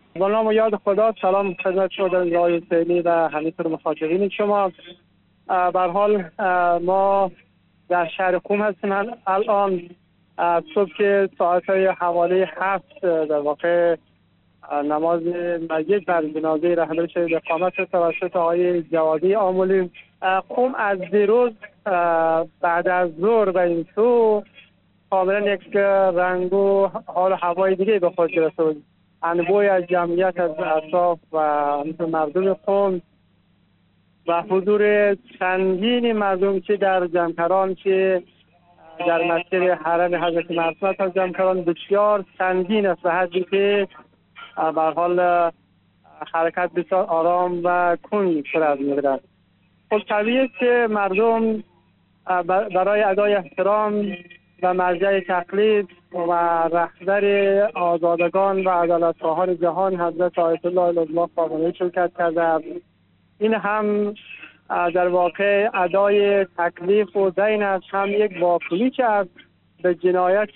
با نام و یاد خدا. سلام خدمت شما جناب آقای حسینی و همینطور مخاطبین شما. به هر حال ما در شهر قم هستیم الان. صبح که ساعت‌های حوالی 7 در واقع نماز مسجد بر جنازه رهبر شهید اقامت توسط آقای جوادی آملی. قم از دیروز بعد از ظهر و این سو کاملا یک رنگ و حال هوای دیگه به خود گرفته بود. انبوی از جمعیت از اطراف و مردم قم و حضور سنگین مردم که در جمکران که در مسیر حرم حضرت معصومه از جمکران بسیار سنگین است و حدی که به حال حرکت بسیار آرام و کند صورت می‌گیرد. خب طبیعی است که مردم برای ادای احترام و مرجع تقلید و رهبر آزادگان و عدالت‌خواهان جهان حضرت آیت الله العظمی خامنه‌ای شرکت کردند. این هم در واقع ادای تکلیف و دین است، هم یک واکنش است به جنایت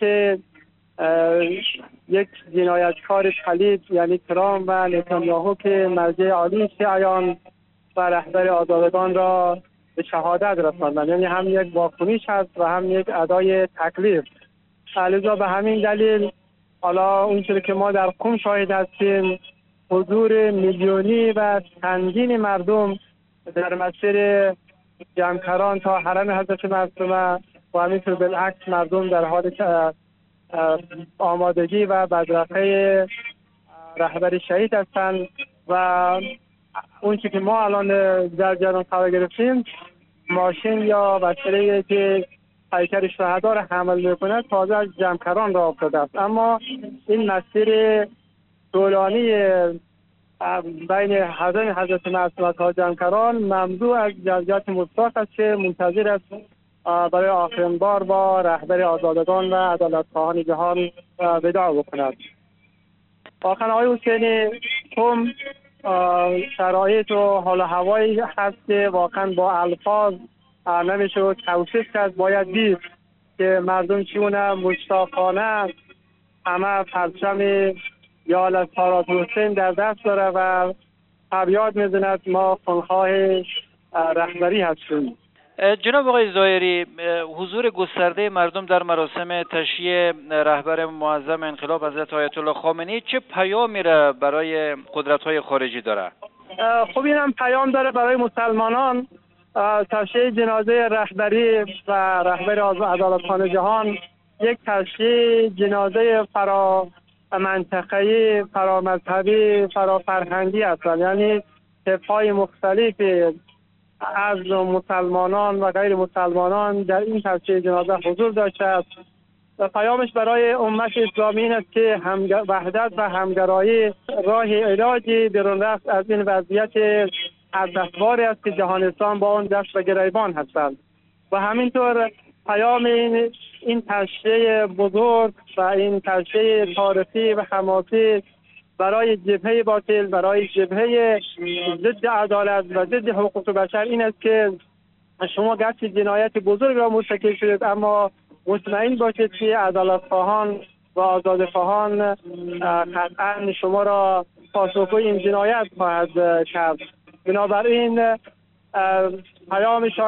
یک جنایتکار پلید یعنی ترامپ و نتانیاهو که مرجع عالی شیعیان و رهبر آزادگان را به شهادت رساندند. یعنی هم یک واکنش هست و هم یک ادای تکلیف. لذا به همین دلیل حالا اونچوری که ما در قم شاهد هستیم، حضور میلیونی و سنگین مردم در مسیر جمکران تا حرم حضرت معصومه و همینطور بالعکس مردم در حال آمادگی و بدرقه رهبر شهید هستند. و اون چی که ما الان در جریان قرار گرفتیم، ماشین یا وسیله‌ای که پیکر شهدا را حمل می‌کنه تازه از جمکران را افتاده است. اما این مسیر طولانی بین حضرت معصومه تا جمکران مملو از جزئیات مستاق است که منتظر است برای آخرین بار با رهبر آزادگان و عدالت‌خواهان جهان وداع بکند. آخر آقای حسینی، قم شرایط و حال هوایی هست که واقعا با الفاظ نمیشه توصیف کرد. باید دید که مردم چونه مشتاقانه همه پرچم یا لسارات حسین در دست داره و فریاد میزند ما خونخواه رهبری هستیم. جناب آقای ظاهری، حضور گسترده مردم در مراسم تشییع رهبر معظم انقلاب حضرت آیت الله خامنه‌ای چه پیامی را برای قدرت‌های خارجی داره؟ خب این هم پیام داره برای مسلمانان. تشییع جنازه رهبری و رهبر عدالت‌خواهان جهان یک تشییع جنازه فرا منطقه‌ای، فرا مذهبی، فرا فرهنگی است. یعنی طبقه‌های مختلفی از مسلمانان و غیر مسلمانان در این تشییع جنازه حضور داشته است و پیامش برای امت اسلامی این است که وحدت و همگرایی راه علاجی برون رفت از این وضعیت ارزشواری است که جهان اسلام با اون دست و گریبان هستند. و همینطور پیام این تشییع بزرگ و این تشییع تاریخی و حماسی برای جبهه باطل، برای جبهه ضد عدالت و ضد حقوق بشر این است که شما گرچه جنایت بزرگ را مرتکب شدید اما مطمئن باشید که عدالت‌خواهان و آزادخواهان قطعا شما را پاسخگوی این جنایت خواهد کرد. بنابراین پیامشان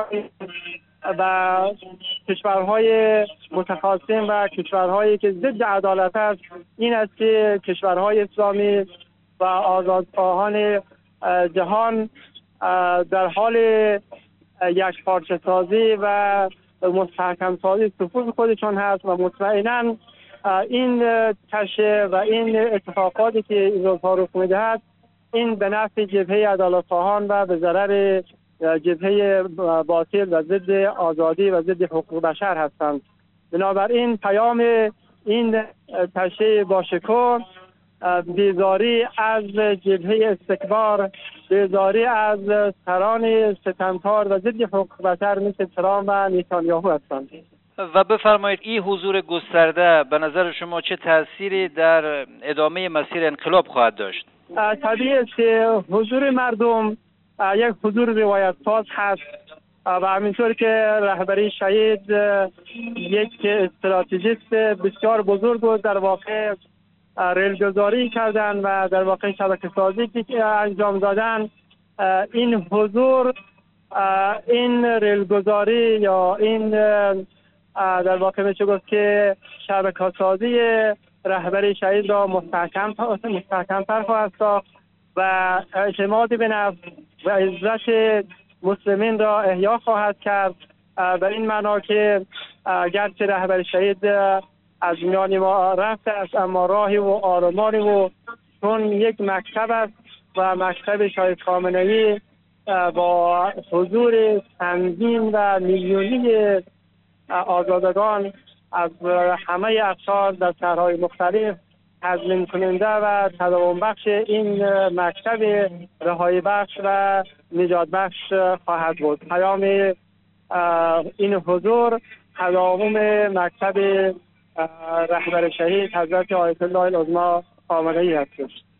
و کشورهای متخاصم و کشورهایی که ضد عدالت است این است که کشورهای اسلامی و آزادخواهان جهان در حال یک پارچه سازی و مستحکم سازی صفوف خودشان هست و مطمئنا این تشییع و این اتفاقاتی که این روزها رخ می‌دهد این به نفع جبهه عدالت‌خواهان و به ضرر جبهه باطل و ضد آزادی و ضد حقوق بشر هستند. بنابراین پیام این تشییع با شکوه بیزاری از جبهه استکبار، بیزاری از سران ستمکار و ضد حقوق بشر مثل ترامپ و نتانیاهو هستند. و بفرمایید این حضور گسترده به نظر شما چه تأثیری در ادامه مسیر انقلاب خواهد داشت؟ طبیعی است که حضور مردم یک حضور روایت ساز هست و همینطور که رهبری شهید یک استراتژیست بسیار بزرگ بود. در واقع ریلگذاری کردن و در واقع شبکه سازی که انجام دادن، این حضور، این ریلگذاری یا این در واقع میشه گفت که شبکه سازی رهبری شهید را مستحکم‌تر خواهد ساخت و اعتماد به نفس و عزت مسلمین را احیا خواهد کرد. به این معنا که گرچه رهبری شهید از میان ما رفته است، اما راهی و آرمانی و چون یک مکتب است و مکتب شهید خامنه‌ای با حضور سنگین و میلیونی آزادگان از همه اقطار در شهرهای مختلف تضمین کننده و تداوم بخش این مکتب رهایی بخش و نجات بخش خواهد بود. پیام این حضور تداوم مکتب رهبر شهید حضرت آیت الله العظمی خامنه‌ای هستش.